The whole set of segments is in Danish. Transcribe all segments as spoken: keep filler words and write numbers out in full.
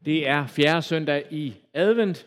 Det er fjerde søndag i advent,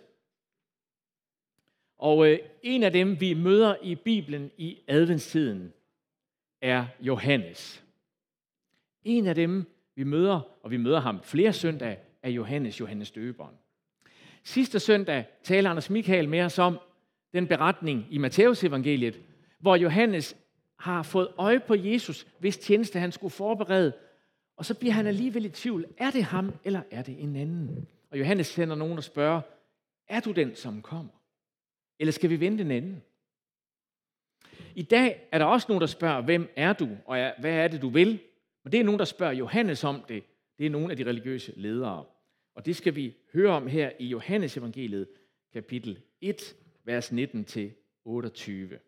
og øh, en af dem, vi møder i Bibelen i adventstiden, er Johannes. En af dem, vi møder, og vi møder ham flere søndage, er Johannes, Johannes Døberen. Sidste søndag taler Anders Michael med os om den beretning i Matteus evangeliet, hvor Johannes har fået øje på Jesus, hvis tjeneste han skulle forberede, og så bliver han alligevel i tvivl. Er det ham, eller er det en anden? Og Johannes sender nogen og spørger, er du den, som kommer? Eller skal vi vente en anden? I dag er der også nogen, der spørger, hvem er du, og hvad er det, du vil? Men det er nogen, der spørger Johannes om det. Det er nogle af de religiøse ledere. Og det skal vi høre om her i Johannes evangeliet, kapitel et, vers nitten til otteogtyve.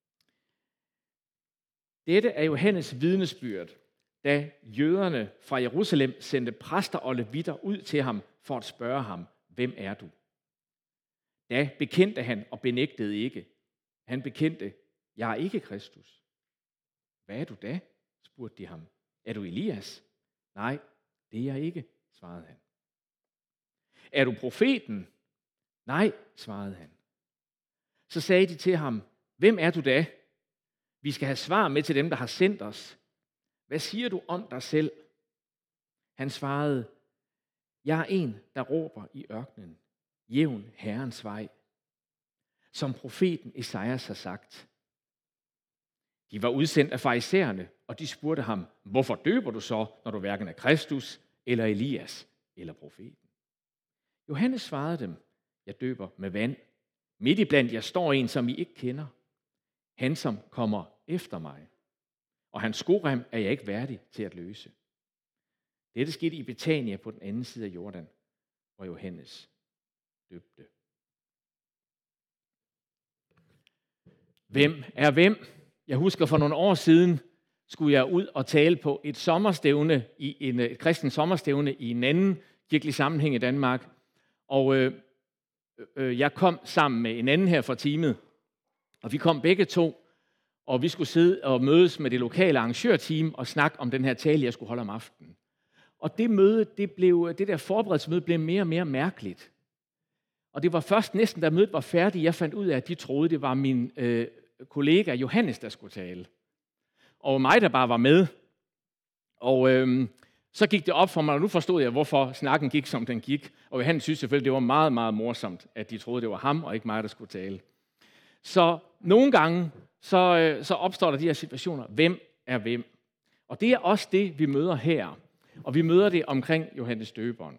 Dette er Johannes vidnesbyrd, da jøderne fra Jerusalem sendte præster og levitter ud til ham for at spørge ham, hvem er du? Da bekendte han og benægtede ikke. Han bekendte, jeg er ikke Kristus. Hvad er du da? Spurgte de ham. Er du Elias? Nej, det er jeg ikke, svarede han. Er du profeten? Nej, svarede han. Så sagde de til ham, hvem er du da? Vi skal have svar med til dem, der har sendt os. Hvad siger du om dig selv? Han svarede, jeg er en, der råber i ørkenen. Jævn Herrens vej. Som profeten Esajas har sagt. De var udsendt af farisæerne, og de spurgte ham, hvorfor døber du så, når du hverken er Kristus, eller Elias, eller profeten? Johannes svarede dem, jeg døber med vand. Midt i blandt jer står en, som I ikke kender. Han, som kommer efter mig. Og hans skorem er jeg ikke værdig til at løse. Dette skete i Betania på den anden side af Jordan, hvor Johannes døbte. Hvem er hvem? Jeg husker for nogle år siden, skulle jeg ud og tale på et sommerstævne, i en, et kristent sommerstævne i en anden kirkelig sammenhæng i Danmark. Og øh, øh, jeg kom sammen med en anden her fra teamet, og vi kom begge to, og vi skulle sidde og mødes med det lokale arrangørteam og snakke om den her tale, jeg skulle holde om aftenen. Og det møde, det, blev, det der forberedelsesmøde blev mere og mere mærkeligt. Og det var først næsten, da mødet var færdigt, jeg fandt ud af, at de troede, det var min øh, kollega Johannes, der skulle tale. Og mig, der bare var med. Og øh, så gik det op for mig, og nu forstod jeg, hvorfor snakken gik, som den gik. Og Johannes synes selvfølgelig, det var meget, meget morsomt, at de troede, det var ham, og ikke mig, der skulle tale. Så nogle gange, så, øh, så opstår der de her situationer. Hvem er hvem? Og det er også det, vi møder her. Og vi møder det omkring Johannes Døberen.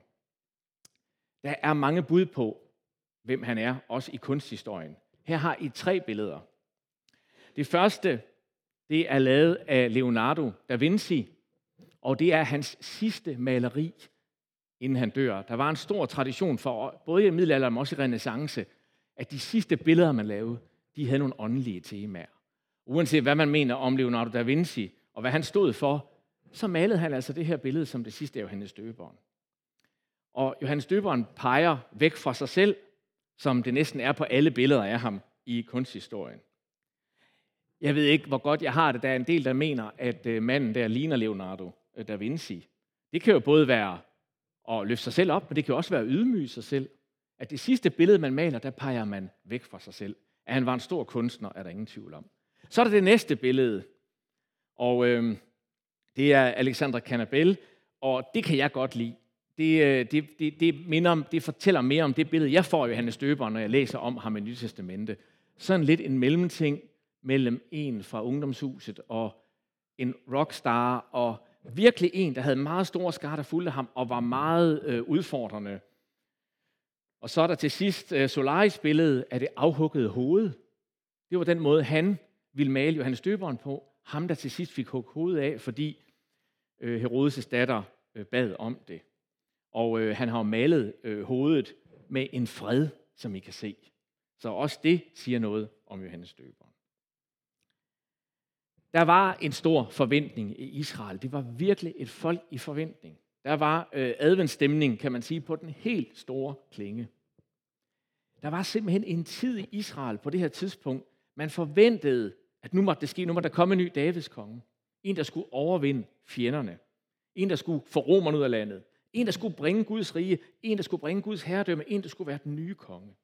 Der er mange bud på, hvem han er, også i kunsthistorien. Her har I tre billeder. Det første, det er lavet af Leonardo da Vinci, og det er hans sidste maleri, inden han dør. Der var en stor tradition for, både i middelalderen, men også i renæssance, at de sidste billeder, man lavede, de havde nogle åndelige temaer. Uanset hvad man mener om Leonardo da Vinci, og hvad han stod for, så malede han altså det her billede som det sidste af Johannes Døberen. Og Johannes Døberen peger væk fra sig selv, som det næsten er på alle billeder af ham i kunsthistorien. Jeg ved ikke, hvor godt jeg har det. Der er en del, der mener, at manden der ligner Leonardo da Vinci. Det kan jo både være at løfte sig selv op, men det kan også være at ydmyge sig selv. At det sidste billede, man maler, der peger man væk fra sig selv. At han var en stor kunstner, er der ingen tvivl om. Så er der det næste billede, og øh, det er Alexandre Canabel, og det kan jeg godt lide. Det, det, det, det, minder om, det fortæller mere om det billede, jeg får af Johannes Døberen, når jeg læser om ham i Nye Testamente. Sådan lidt en mellemting mellem en fra ungdomshuset og en rockstar, og virkelig en, der havde meget store skare, der fulgte ham, og var meget øh, udfordrende. Og så er der til sidst øh, Solaris billede af det afhuggede hoved. Det var den måde, han ville male Johannes Døberen på. Ham, der til sidst fik hugget hovedet af, fordi øh, Herodes' datter øh, bad om det. Og øh, han har malet øh, hovedet med en fred, som I kan se. Så også det siger noget om Johannes Døberen. Der var en stor forventning i Israel. Det var virkelig et folk i forventning. Der var øh, adventsstemning, kan man sige, på den helt store klinge. Der var simpelthen en tid i Israel på det her tidspunkt, man forventede, at nu måtte det ske, nu måtte der komme en ny Davids konge. En, der skulle overvinde fjenderne. En, der skulle få romerne ud af landet. En, der skulle bringe Guds rige. En, der skulle bringe Guds herredømme. En, der skulle være den nye konge.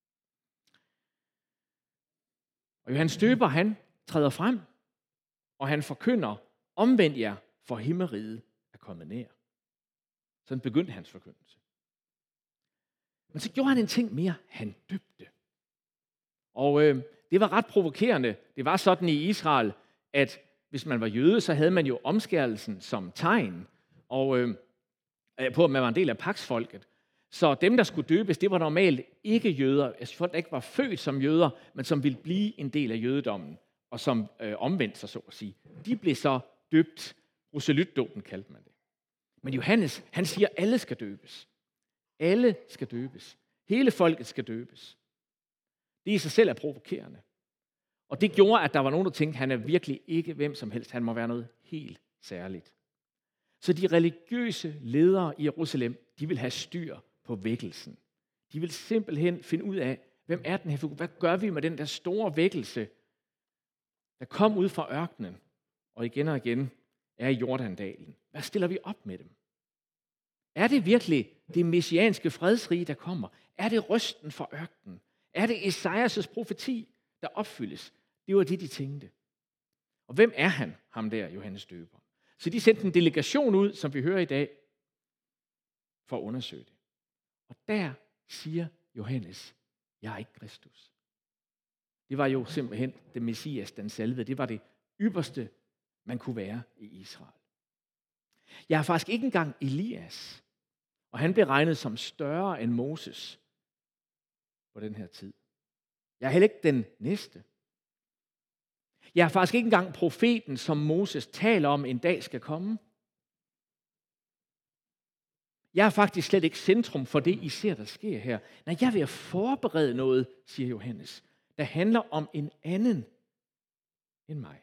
Og Johannes Døber, han træder frem, og han forkynder, omvend jer, for himmeriget er kommet nær. Sådan begyndte hans forkyndelse. Men så gjorde han en ting mere. Han døbte. Og øh, det var ret provokerende. Det var sådan i Israel, at hvis man var jøde, så havde man jo omskærelsen som tegn, og øh, på at man var en del af paksfolket. Så dem, der skulle døbes, det var normalt ikke jøder, altså folk, der ikke var født som jøder, men som ville blive en del af jødedommen, og som øh, omvendte sig, så at sige. De blev så døbt. Proselytdåben kaldte man det. Men Johannes, han siger, at alle skal døbes. Alle skal døbes. Hele folket skal døbes. Det i sig selv er provokerende. Og det gjorde, at der var nogen, der tænkte, at han er virkelig ikke hvem som helst. Han må være noget helt særligt. Så de religiøse ledere i Jerusalem, de vil have styr på vækkelsen. De vil simpelthen finde ud af, hvem er den her figur? Hvad gør vi med den der store vækkelse, der kom ud fra ørkenen, og igen og igen er i Jordandalen? Hvad stiller vi op med dem? Er det virkelig det messianske fredsrige, der kommer? Er det røsten fra ørkenen? Er det Esajas' profeti, der opfyldes? Det var det, de tænkte. Og hvem er han, ham der, Johannes Døber? Så de sendte en delegation ud, som vi hører i dag, for at undersøge det. Og der siger Johannes, jeg er ikke Kristus. Det var jo simpelthen det Messias, den salvede. Det var det ypperste, man kunne være i Israel. Jeg er faktisk ikke engang Elias, og han blev regnet som større end Moses på den her tid. Jeg er heller ikke den næste. Jeg er faktisk ikke engang profeten, som Moses taler om en dag skal komme. Jeg er faktisk slet ikke centrum for det, I ser, der sker her. Nej, jeg er ved at forberede noget, siger Johannes, der handler om en anden end mig.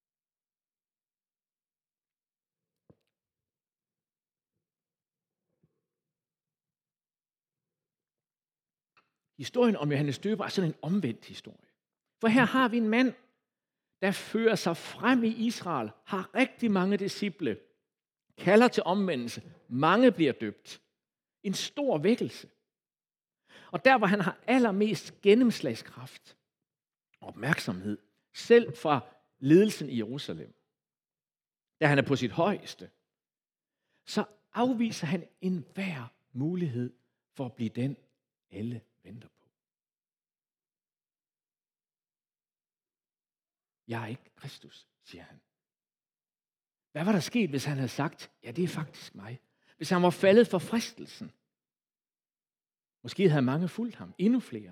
Historien om Johannes Døber er sådan en omvendt historie. For her har vi en mand, der fører sig frem i Israel, har rigtig mange disciple, kalder til omvendelse, mange bliver døbt. En stor vækkelse. Og der, hvor han har allermest gennemslagskraft og opmærksomhed, selv fra ledelsen i Jerusalem, da han er på sit højeste, så afviser han enhver mulighed for at blive den, alle venter på. Jeg er ikke Kristus, siger han. Hvad var der sket, hvis han havde sagt, ja, det er faktisk mig? Hvis han var faldet for fristelsen. Måske havde mange fulgt ham, endnu flere.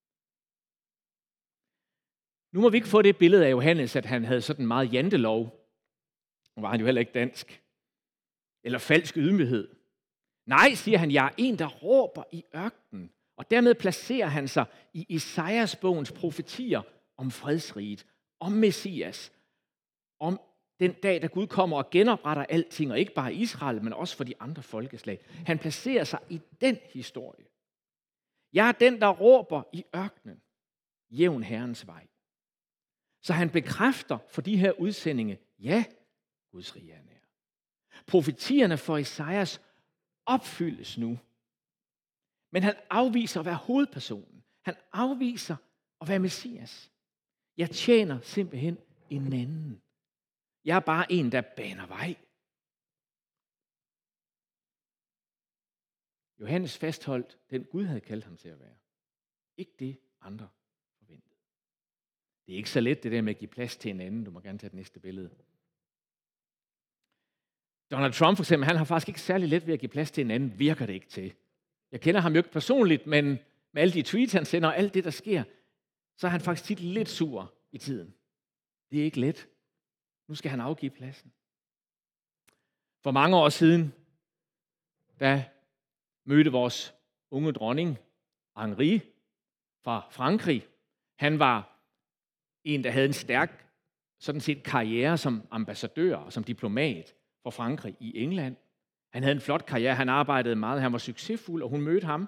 Nu må vi ikke få det billede af Johannes, at han havde sådan meget jantelov. Nu var han jo heller ikke dansk. Eller falsk ydmyghed. Nej, siger han, jeg er en, der råber i ørkenen. Og dermed placerer han sig i Esajas bogens profetier om fredsriget, om Messias, om den dag, da Gud kommer og genopretter alting, og ikke bare Israel, men også for de andre folkeslag. Han placerer sig i den historie. Jeg er den, der råber i ørkenen, jævn Herrens vej. Så han bekræfter for de her udsendinge, ja, Guds rige er nær. Profetierne for Esajas opfyldes nu. Men han afviser at være hovedpersonen. Han afviser at være Messias. Jeg tjener simpelthen en anden. Jeg er bare en, der baner vej. Johannes fastholdt den Gud havde kaldt ham til at være. Ikke det andre forventede. Det er ikke så let det der med at give plads til en anden. Du må gerne tage det næste billede. Donald Trump for eksempel, han har faktisk ikke særlig let ved at give plads til en anden. Virker det ikke til. Jeg kender ham jo ikke personligt, men med alle de tweets, han sender og alt det, der sker, så er han faktisk tit lidt sur i tiden. Det er ikke let. Nu skal han afgive pladsen. For mange år siden, der mødte vores unge dronning, Henri, fra Frankrig. Han var en, der havde en stærk sådan set karriere som ambassadør og som diplomat for Frankrig i England. Han havde en flot karriere, han arbejdede meget, han var succesfuld, og hun mødte ham.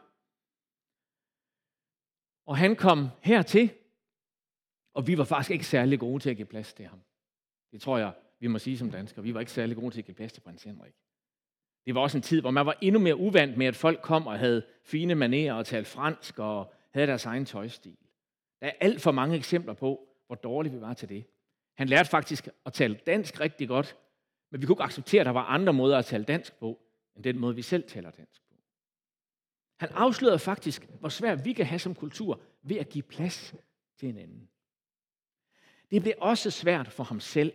Og han kom hertil, og vi var faktisk ikke særlig gode til at give plads til ham. Det tror jeg, vi må sige som danskere. Vi var ikke særlig gode til at give plads til prins Henrik. Det var også en tid, hvor man var endnu mere uvant med, at folk kom og havde fine manerer og talte fransk og havde deres egen tøjstil. Der er alt for mange eksempler på, hvor dårlige vi var til det. Han lærte faktisk at tale dansk rigtig godt, men vi kunne ikke acceptere, at der var andre måder at tale dansk på, end den måde, vi selv taler dansk på. Han afslørede faktisk, hvor svært vi kan have som kultur ved at give plads til hinanden. Det blev også svært for ham selv.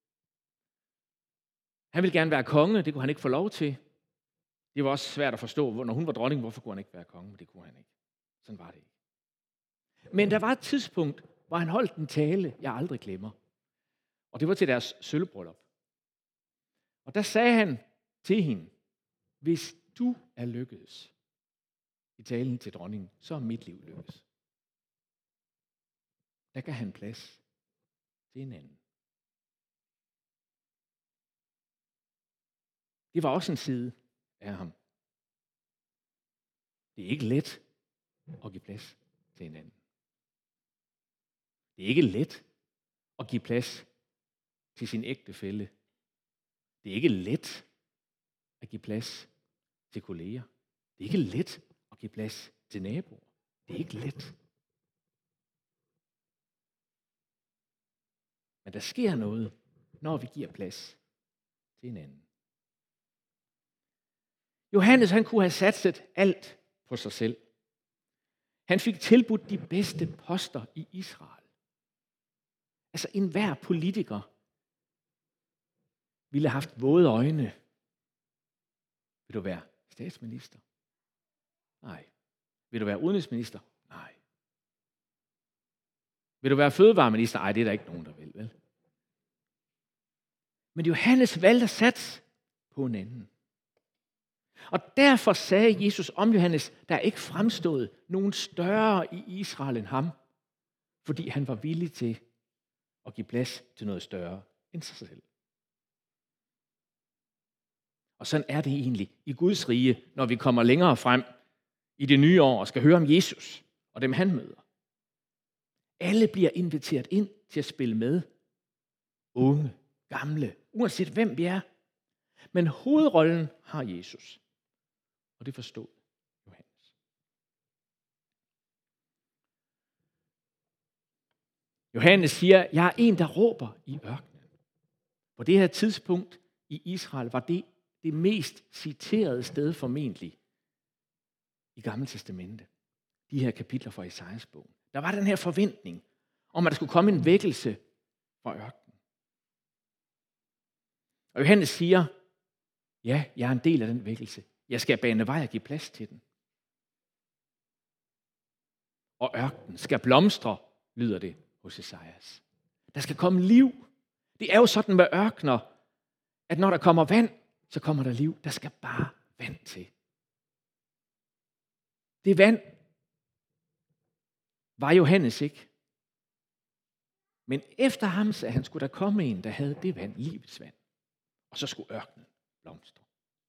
Han ville gerne være konge, det kunne han ikke få lov til. Det var også svært at forstå, når hun var dronning, hvorfor kunne han ikke være konge, men det kunne han ikke. Sådan var det ikke. Men der var et tidspunkt, hvor han holdt en tale, jeg aldrig glemmer. Og det var til deres sølvbryllup. Og der sagde han til hende, hvis du er lykkedes i talen til dronningen, så er mit liv lykkedes. Der gav han plads til en anden. Det var også en side af ham. Det er ikke let at give plads til hinanden. Det er ikke let at give plads til sin ægtefælle. Det er ikke let at give plads til kolleger. Det er ikke let at give plads til naboer. Det er ikke let. Men der sker noget, når vi giver plads til hinanden. Johannes, han kunne have satset alt på sig selv. Han fik tilbudt de bedste poster i Israel. Altså enhver politiker ville have haft våde øjne. Vil du være statsminister? Nej. Vil du være udenrigsminister? Nej. Vil du være fødevareminister? Nej, det er der ikke nogen, der vil, vel? Men Johannes valgte at satse på en anden. Og derfor sagde Jesus om Johannes, der er ikke fremstået nogen større i Israel end ham, fordi han var villig til at give plads til noget større end sig selv. Og sådan er det egentlig i Guds rige, når vi kommer længere frem i det nye år og skal høre om Jesus og dem han møder. Alle bliver inviteret ind til at spille med. Unge, gamle, uanset hvem vi er. Men hovedrollen har Jesus. Og det forstod Johannes. Johannes siger, jeg er en, der råber i ørkenen. På det her tidspunkt i Israel var det det mest citerede sted formentlig i Gamle Testamente. De her kapitler fra Esajas bog. Der var den her forventning om, at der skulle komme en vækkelse fra ørkenen. Og Johannes siger, ja, jeg er en del af den vækkelse. Jeg skal bane vej og give plads til den. Og ørkenen skal blomstre, lyder det hos Esajas. Der skal komme liv. Det er jo sådan med ørkener, at når der kommer vand, så kommer der liv. Der skal bare vand til. Det vand var Johannes ikke. Men efter ham sagde han, skulle der komme en, der havde det vand, livets vand. Og så skulle ørkenen blomstre.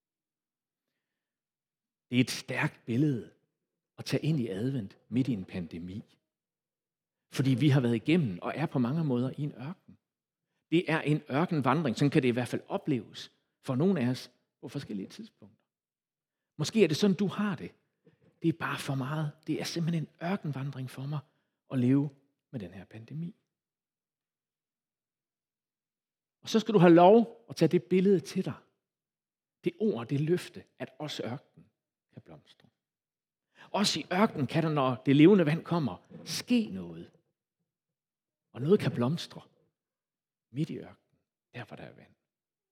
Det er et stærkt billede at tage ind i advent midt i en pandemi. Fordi vi har været igennem og er på mange måder i en ørken. Det er en ørkenvandring, sådan kan det i hvert fald opleves for nogle af os på forskellige tidspunkter. Måske er det sådan, du har det. Det er bare for meget. Det er simpelthen en ørkenvandring for mig at leve med den her pandemi. Og så skal du have lov at tage det billede til dig. Det ord, det løfte, at også ørkenen kan blomstre. Også i ørkenen kan der, når det levende vand kommer, ske noget. Og noget kan blomstre midt i ørkenen, der hvor der er vand.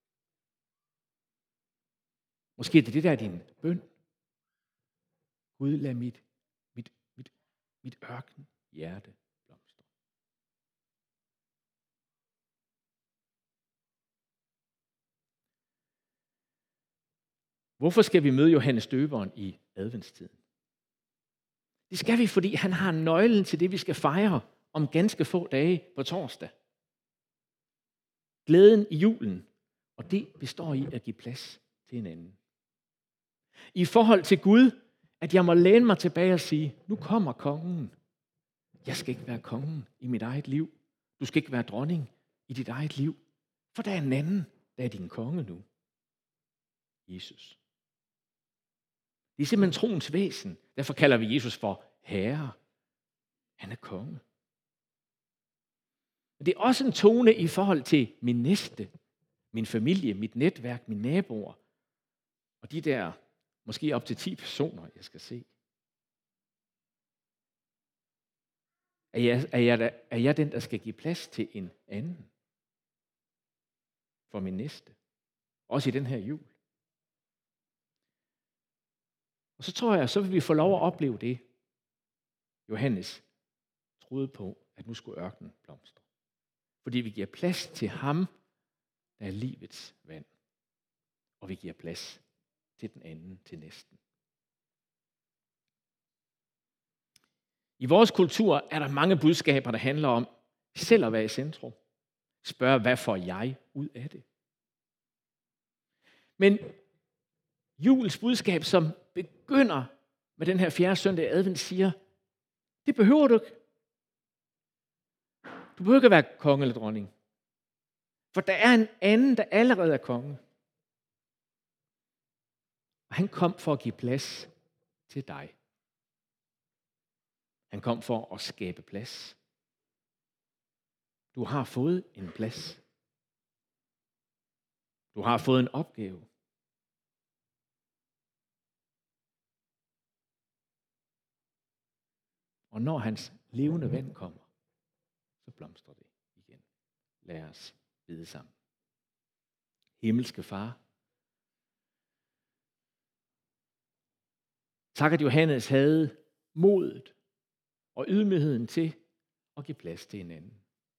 Måske er det det, der er din bøn. Gud, lad mit, mit, mit, mit ørken hjerte blomstre. Hvorfor skal vi møde Johannes Døberen i adventstiden? Det skal vi, fordi han har nøglen til det, vi skal fejre om ganske få dage på torsdag. Glæden i julen, og det består i at give plads til hinanden. I forhold til Gud, at jeg må læne mig tilbage og sige, nu kommer kongen. Jeg skal ikke være kongen i mit eget liv. Du skal ikke være dronning i dit eget liv. For der er en anden, der er din konge nu. Jesus. Det er simpelthen troens væsen. Derfor kalder vi Jesus for Herre. Han er konge. Men det er også en tone i forhold til min næste, min familie, mit netværk, mine naboer. Og de der måske op til ti personer, jeg skal se. Er jeg, er, jeg, er jeg den, der skal give plads til en anden? For min næste. Også i den her jul. Og så tror jeg, så vil vi få lov at opleve det. Johannes troede på, at nu skulle ørkenen blomstre. Fordi vi giver plads til ham, der er livets vand. Og vi giver plads til den anden, til næsten. I vores kultur er der mange budskaber, der handler om selv at være i centrum. Spørg, hvad får jeg ud af det? Men julens budskab, som begynder med den her fjerde søndag i advent, siger, det behøver du ikke. Du behøver ikke at være konge eller dronning. For der er en anden, der allerede er konge. Og han kom for at give plads til dig. Han kom for at skabe plads. Du har fået en plads. Du har fået en opgave. Og når hans levende vand kommer, så blomstrer det igen. Lad os bede sammen. Himmelske Far, tak at Johannes havde modet og ydmygheden til at give plads til hinanden.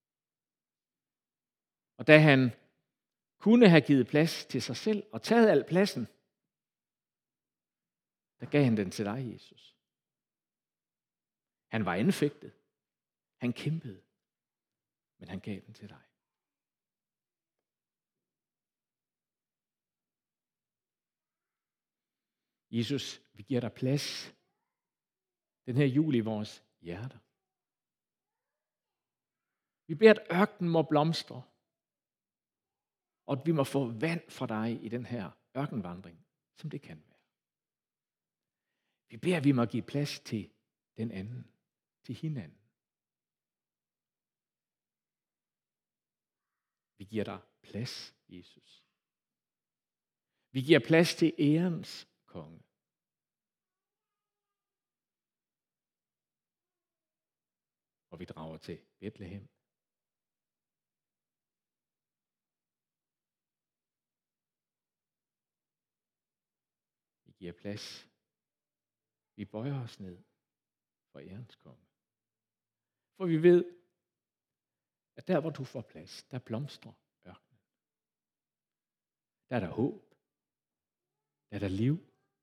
Og da han kunne have givet plads til sig selv og taget al pladsen, der gav han den til dig, Jesus. Han var anfægtet. Han kæmpede. Men han gav den til dig. Jesus, vi giver dig plads den her jul i vores hjerter. Vi beder, at ørkenen må blomstre, og at vi må få vand fra dig i den her ørkenvandring, som det kan være. Vi beder, at vi må give plads til den anden, til hinanden. Vi giver dig plads, Jesus. Vi giver plads til ærens konge. Og vi drager til Bethlehem. Vi giver plads. Vi bøjer os ned for ærens konge. For vi ved, at der hvor du får plads, der blomstrer ørkenen. Der er der håb. Der er der liv.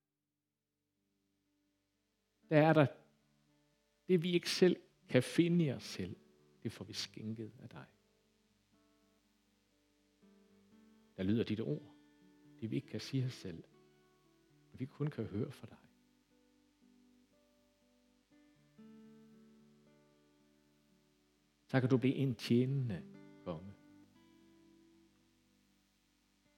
Der er der det, vi ikke selv kan finde i os selv. Det får vi skænket af dig. Der lyder dit ord. Det vi ikke kan sige os selv. Men vi kun kan høre fra dig. Tak at du bliver en tjenende